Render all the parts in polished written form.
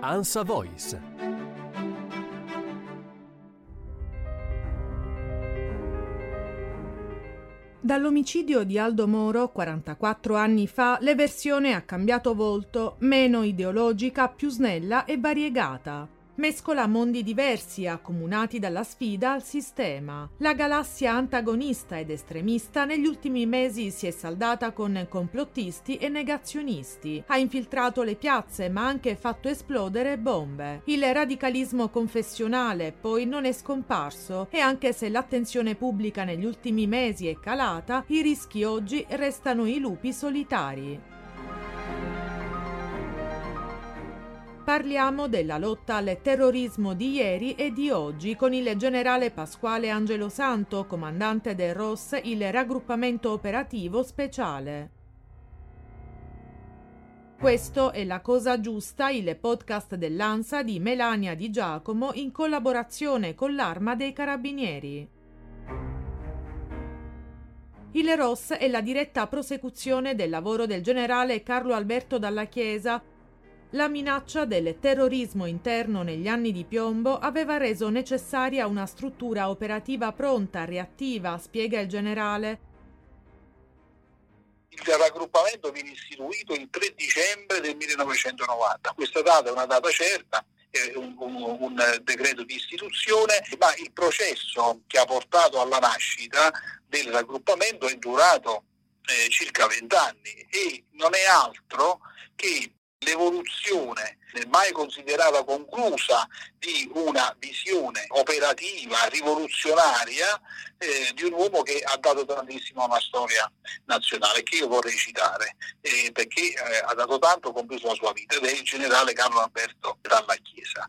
ANSA Voice. Dall'omicidio di Aldo Moro 44 anni fa, l'eversione ha cambiato volto, meno ideologica, più snella e variegata. Mescola mondi diversi accomunati dalla sfida al sistema. La galassia antagonista ed estremista negli ultimi mesi si è saldata con complottisti e negazionisti. Ha infiltrato le piazze ma anche fatto esplodere bombe. Il radicalismo confessionale poi non è scomparso e anche se l'attenzione pubblica negli ultimi mesi è calata, i rischi oggi restano i lupi solitari. Parliamo della lotta al terrorismo di ieri e di oggi con il generale Pasquale Angelosanto, comandante del ROS, il raggruppamento operativo speciale. Questo è La Cosa Giusta, il podcast dell'ANSA di Melania Di Giacomo in collaborazione con l'Arma dei Carabinieri. Il ROS è la diretta prosecuzione del lavoro del generale Carlo Alberto Dalla Chiesa. La minaccia del terrorismo interno negli anni di piombo aveva reso necessaria una struttura operativa pronta, reattiva, spiega il generale. Il raggruppamento viene istituito il 3 dicembre del 1990. Questa data è una data certa, è un decreto di istituzione, ma il processo che ha portato alla nascita del raggruppamento è durato circa 20 anni e non è altro che l'evoluzione mai considerata conclusa di una visione operativa rivoluzionaria di un uomo che ha dato tantissimo alla storia nazionale, che io vorrei citare perché ha dato tanto, compreso la sua vita, ed è il generale Carlo Alberto Dalla Chiesa.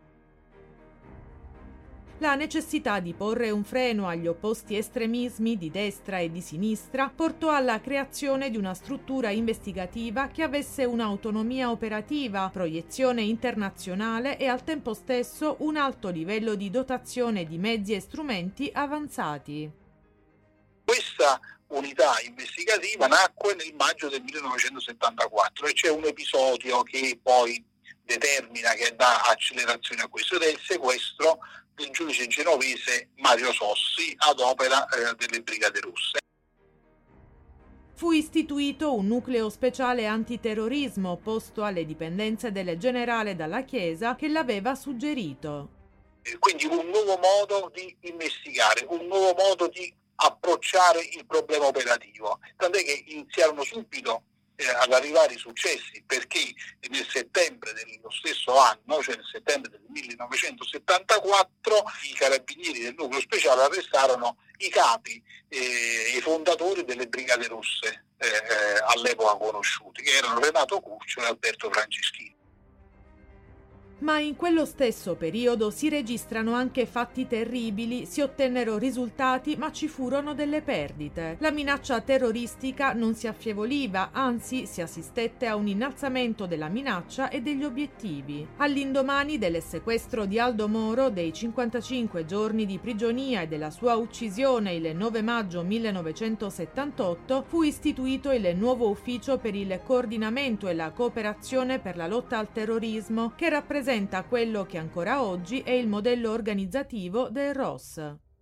La necessità di porre un freno agli opposti estremismi di destra e di sinistra portò alla creazione di una struttura investigativa che avesse un'autonomia operativa, proiezione internazionale e al tempo stesso un alto livello di dotazione di mezzi e strumenti avanzati. Questa unità investigativa nacque nel maggio del 1974 e c'è un episodio che poi determina, che dà accelerazione a questo, ed è il sequestro del giudice genovese Mario Sossi ad opera delle Brigate Rosse. Fu istituito un nucleo speciale antiterrorismo posto alle dipendenze del generale Dalla Chiesa che l'aveva suggerito. Quindi un nuovo modo di investigare, un nuovo modo di approcciare il problema operativo, tant'è che iniziarono subito ad arrivare i successi, perché nel settembre dello stesso anno, cioè nel settembre del 1974, i carabinieri del nucleo speciale arrestarono i capi e i fondatori delle Brigate Rosse all'epoca conosciuti, che erano Renato Curcio e Alberto Franceschini. Ma in quello stesso periodo si registrano anche fatti terribili, si ottennero risultati ma ci furono delle perdite. La minaccia terroristica non si affievoluva, anzi si assistette a un innalzamento della minaccia e degli obiettivi. All'indomani del sequestro di Aldo Moro, dei 55 giorni di prigionia e della sua uccisione il 9 maggio 1978, fu istituito il nuovo ufficio per il coordinamento e la cooperazione per la lotta al terrorismo, che rappresenta quello che ancora oggi è il modello organizzativo del ROS.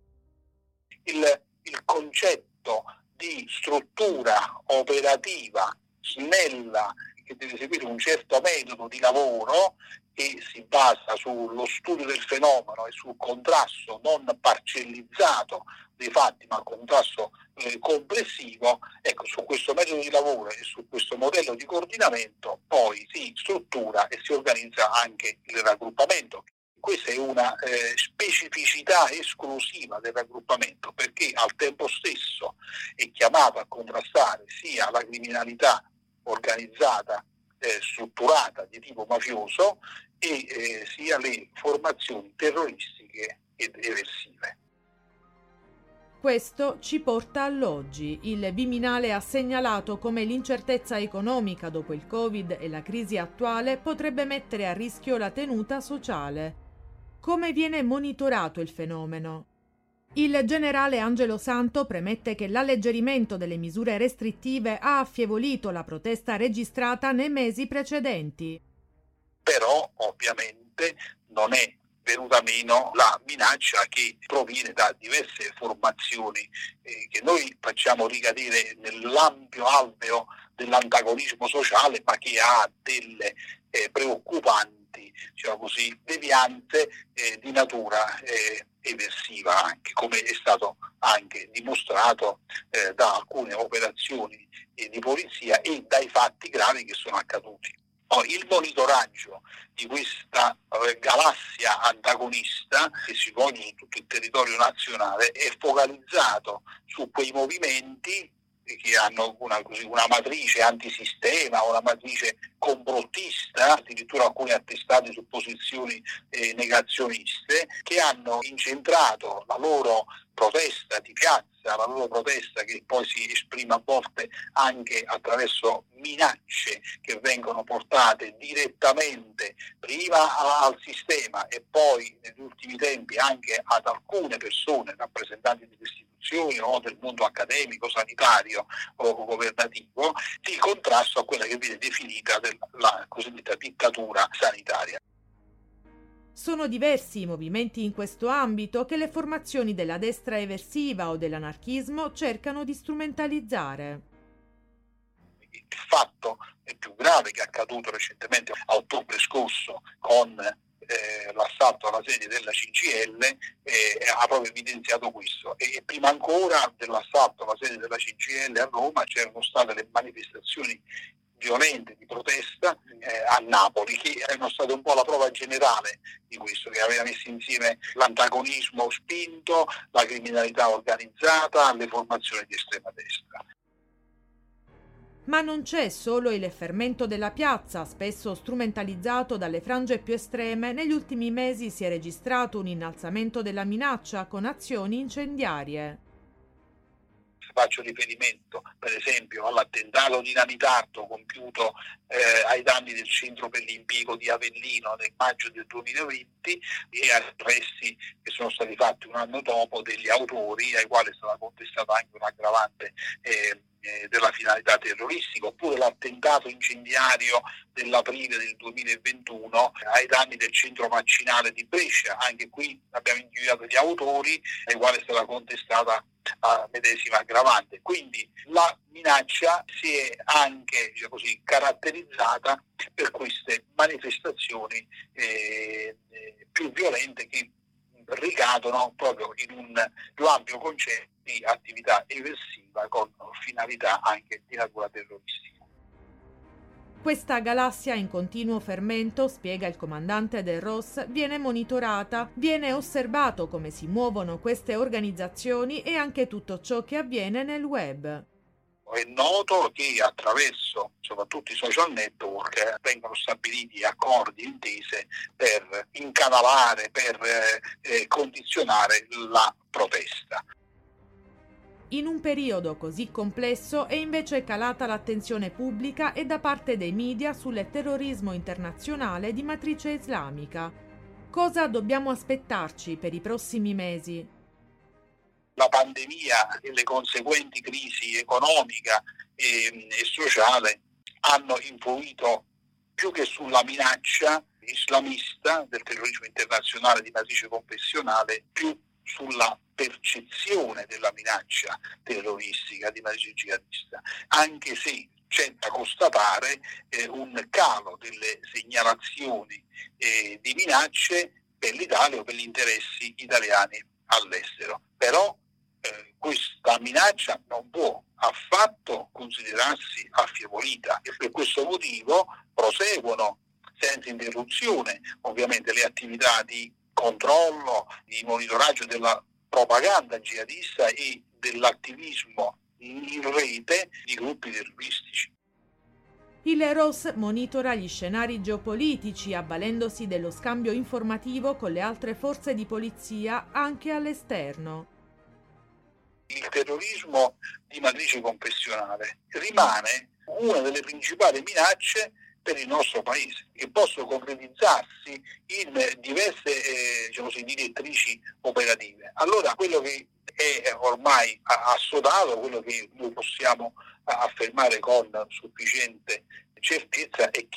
Il concetto di struttura operativa snella che deve seguire un certo metodo di lavoro che si basa sullo studio del fenomeno e sul contrasto non parcellizzato dei fatti, ma contrasto complessivo. Ecco, su questo metodo di lavoro e su questo modello di coordinamento poi si struttura e si organizza anche il raggruppamento. Questa è una specificità esclusiva del raggruppamento, perché al tempo stesso è chiamato a contrastare sia la criminalità organizzata strutturata di tipo mafioso e sia le formazioni terroristiche ed eversive. Questo ci porta all'oggi. Il Viminale ha segnalato come l'incertezza economica dopo il Covid e la crisi attuale potrebbe mettere a rischio la tenuta sociale. Come viene monitorato il fenomeno? Il generale Angelosanto premette che l'alleggerimento delle misure restrittive ha affievolito la protesta registrata nei mesi precedenti. però ovviamente non è venuta meno la minaccia che proviene da diverse formazioni che noi facciamo ricadere nell'ampio alveo dell'antagonismo sociale, ma che ha delle preoccupanti, diciamo così, devianze di natura eversiva, anche come è stato anche dimostrato da alcune operazioni di polizia e dai fatti gravi che sono accaduti. Il monitoraggio di questa galassia antagonista che si svolge su tutto il territorio nazionale è focalizzato su quei movimenti che hanno una matrice antisistema, una matrice complottista, addirittura alcuni attestati su posizioni negazioniste, che hanno incentrato la loro protesta di piazza, la loro protesta che poi si esprime a volte anche attraverso minacce che vengono portate direttamente prima al sistema e poi negli ultimi tempi anche ad alcune persone, rappresentanti delle istituzioni o del mondo accademico, sanitario o governativo, di contrasto a quella che viene definita la cosiddetta dittatura sanitaria. Sono diversi i movimenti in questo ambito che le formazioni della destra eversiva o dell'anarchismo cercano di strumentalizzare. Il fatto più grave che è accaduto recentemente a ottobre scorso con l'assalto alla sede della CGIL ha proprio evidenziato questo, e prima ancora dell'assalto alla sede della CGIL a Roma c'erano state le manifestazioni violente di protesta a Napoli, che erano state un po' la prova generale di questo, che aveva messo insieme l'antagonismo spinto, la criminalità organizzata, le formazioni di estrema destra. Ma non c'è solo il fermento della piazza, spesso strumentalizzato dalle frange più estreme. Negli ultimi mesi si è registrato un innalzamento della minaccia con azioni incendiarie. Faccio riferimento per esempio all'attentato dinamitardo compiuto ai danni del centro per l'impiego di Avellino nel maggio del 2020 e arresti che sono stati fatti un anno dopo degli autori ai quali è stata contestata anche un'aggravante della finalità terroristica, oppure l'attentato incendiario dell'aprile del 2021 ai danni del centro vaccinale di Brescia. Anche qui abbiamo individuato gli autori ai quali è stata contestata la medesima aggravante. Quindi la minaccia si è anche, diciamo così, caratterizzata per queste manifestazioni più violente che ricadono proprio in un più ampio concetto di attività eversiva con finalità anche di natura terroristica. Questa galassia in continuo fermento, spiega il comandante del ROS, viene monitorata, viene osservato come si muovono queste organizzazioni e anche tutto ciò che avviene nel web. È noto che attraverso soprattutto i social network vengono stabiliti accordi, intese per incanalare, per condizionare la protesta. In un periodo così complesso è invece calata l'attenzione pubblica e da parte dei media sul terrorismo internazionale di matrice islamica. Cosa dobbiamo aspettarci per i prossimi mesi? La pandemia e le conseguenti crisi economica e sociale hanno influito più che sulla minaccia islamista del terrorismo internazionale di matrice confessionale, più sulla percezione della minaccia terroristica di matrice jihadista, anche se c'è da constatare un calo delle segnalazioni di minacce per l'Italia o per gli interessi italiani all'estero. Però questa minaccia non può affatto considerarsi affievolita e per questo motivo proseguono senza interruzione ovviamente le attività di controllo, di monitoraggio della propaganda jihadista e dell'attivismo in rete di gruppi terroristici. Il ROS monitora gli scenari geopolitici avvalendosi dello scambio informativo con le altre forze di polizia anche all'esterno. Il terrorismo di matrice confessionale rimane una delle principali minacce per il nostro paese, che possono concretizzarsi in diverse direttrici operative. Allora quello che è ormai assodato, quello che noi possiamo affermare con sufficiente certezza è che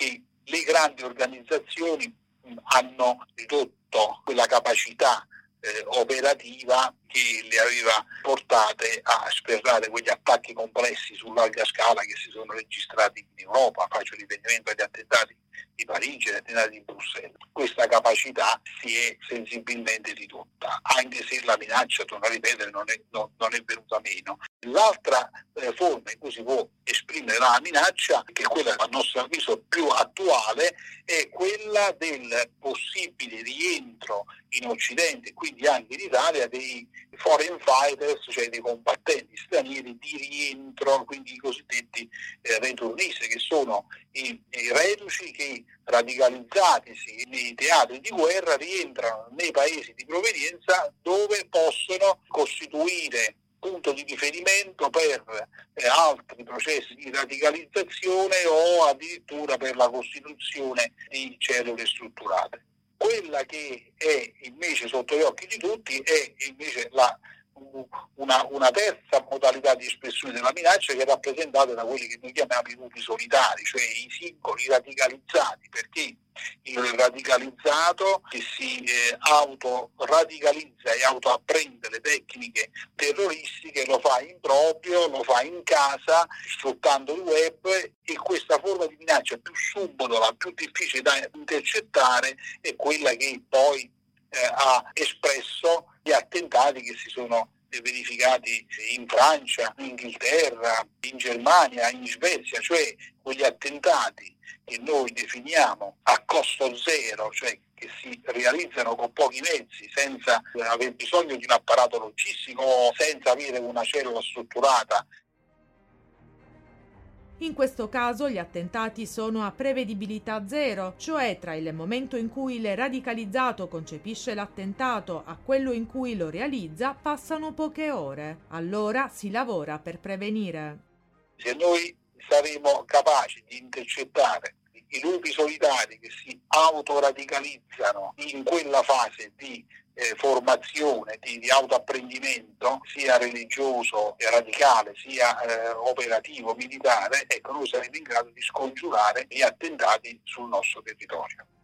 le grandi organizzazioni hanno ridotto quella capacità operativa che le aveva portate a sferrare quegli attacchi complessi su larga scala che si sono registrati in Europa. Faccio riferimento agli attentati di Parigi e agli attentati di Bruxelles. Questa capacità si è sensibilmente ridotta, anche se la minaccia, torno a ripetere, non è venuta meno. L'altra forma in cui si può esprimere la minaccia, che è quella a nostro avviso più attuale, è quella del possibile rientro in Occidente, quindi anche in Italia, dei foreign fighters, cioè dei combattenti stranieri di rientro, quindi i cosiddetti returnisti, che sono i reduci che, radicalizzatisi nei teatri di guerra, rientrano nei paesi di provenienza dove possono costituire punto di riferimento per altri processi di radicalizzazione o addirittura per la costituzione di cellule strutturate. Quella che è invece sotto gli occhi di tutti è invece una terza modalità di espressione della minaccia, che è rappresentata da quelli che noi chiamiamo i lupi solitari, cioè i singoli radicalizzati, perché il radicalizzato che si autoradicalizza e autoapprende le tecniche terroristiche lo fa in proprio, lo fa in casa, sfruttando il web, e questa forma di minaccia più subdola, più difficile da intercettare, è quella che poi ha espresso gli attentati che si sono verificati in Francia, in Inghilterra, in Germania, in Svezia, cioè quegli attentati che noi definiamo a costo zero, cioè che si realizzano con pochi mezzi, senza aver bisogno di un apparato logistico, senza avere una cellula strutturata. In questo caso gli attentati sono a prevedibilità zero, cioè tra il momento in cui il radicalizzato concepisce l'attentato a quello in cui lo realizza passano poche ore. Allora si lavora per prevenire. Se noi saremo capaci di intercettare i lupi solitari che si autoradicalizzano in quella fase di formazione, di autoapprendimento, sia religioso e radicale, sia operativo, militare, ecco, noi saremo in grado di scongiurare gli attentati sul nostro territorio.